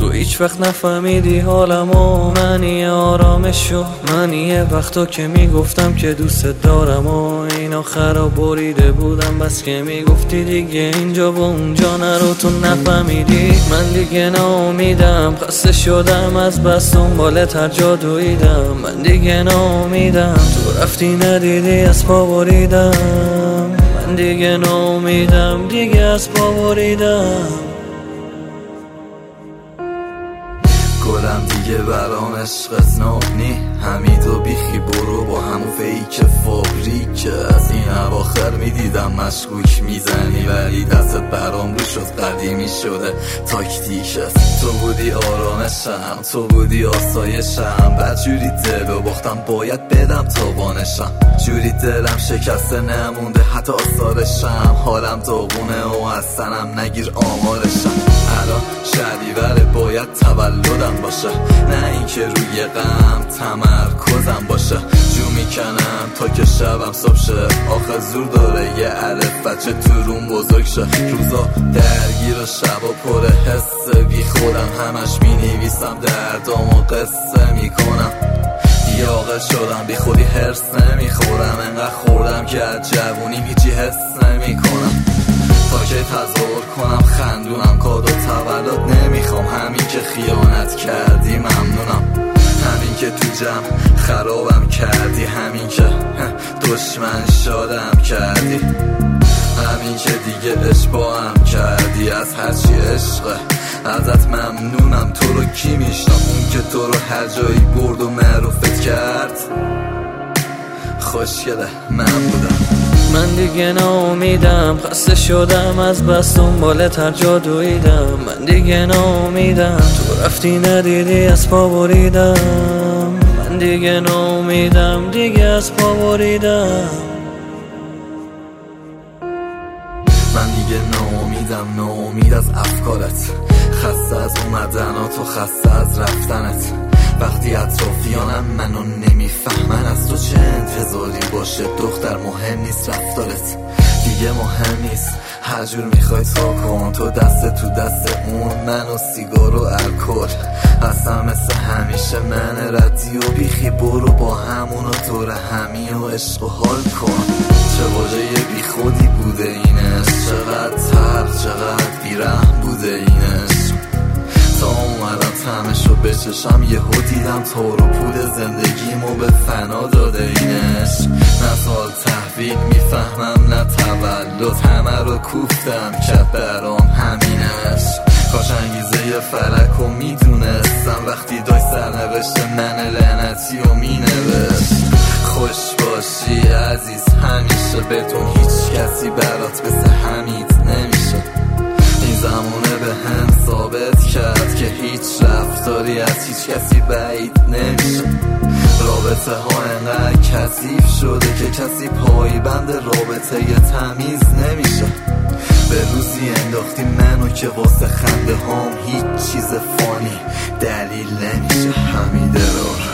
تو هیچ وقت نفهمیدی حالمو، منی آرامشو، منی یه وقتا که میگفتم که دوست دارم و این آخرا بریده بودم، بس که میگفتی دیگه اینجا و اونجا نرو. تو نفهمیدی من دیگه ناامیدم، خسته شدم از بس دنبالت هر جا دویدم. من دیگه ناامیدم، تو رفتی ندیدی از پا بریدم. من دیگه ناامیدم، دیگه از پا بریدم. گلم دیگه برام عشقت نابنی، حمید و بیخی برو با همون فیک فابریک. از این اواخر میدیدم مشکوک میزنی، ولی دستت برام رو شد قدیمی شده تاکتیکت. تو بودی آرامشم، تو بودی آسایشم، بعد جوری دل و باختم باید بدم تاوانشم. جوری دلم شکسته نمونده حتی آثارشم، حالم داغونه و اصلا نگیر آمارشم. الان شهریوره باید تولدم باشه، نه اینکه روی غم تمرکزم باشه. جو میکنم تا که شبم صبح شه، آخه زور داره یه الف بچه تو روم بزرگ شه. روزا درگیر و شبا پر حس بی خودم، همش مینویسم دردامو قصه میکنم. یاقه شدم بی خودی هرس نمیخورم، انقدر خوردم که از جوونیم هیچی حس نمیکنم. تا که تظاهر کنم خندونم، کادو تولد نمیخوام، همین که خیانت کردی ممنونم. همین که تو جمع خرابم کردی، همین که دشمن شادم کردی، همین که دیگه اشباهم کردی. از هرچی عشقه ازت ممنونم. تو رو کی میشنم؟ اون که تو رو هر جایی برد و معروفت کرد خوشگله من بودم. من دیگه ناامیدم، خسته شدم از بس دنبالت هر جا دویدم. من دیگه ناامیدم، تو رفتی ندیدی از پا بریدم. من دیگه ناامیدم، دیگه از پا بریدم. من دیگه ناامیدم، ناامید از افکارت، خسته از اومدنات و خسته از رفتنت. وقتی اطرافیانم منو نمیفهمن، از تو چه انتظاری باشه دختر؟ مهم نیست رفتارت، دیگه مهم نیست، هر جور میخوای تا کن. تو دست تو دست اون، من و سیگار و الکل، اصلا مثل همیشه من ردی و بیخی برو با همون و دور همی و عشق و حال کن. چه واژه بی خودی بوده اینش، چقدر تر چقدر بیرحم بوده اینش. تا اومدم تمشو بچشم یهو دیدم تار و پود زندگیمو به فنا داده اینش. نه سال تحویل میفهمم نه تولد، همه رو کوفتم که برام همینش. کاش انگیزه فلکو میدونستم، وقتی دای سرنوشت من لعنتی و مینوشت. خوش باشی عزیز همیشه، بدون هیچ کسی برات مثل حمید نمیشه. این زمونه به هم ثابت کرد که هیچ رفتاری از هیچ کسی بعید نمیشه. رابطه ها انقدر کثیف شده که کسی پایبند رابطه تمیز نمیشه. به روزی انداختی منو که واسه خنده هام هیچ چیز فانی دلیل نمیشه. حمیده رو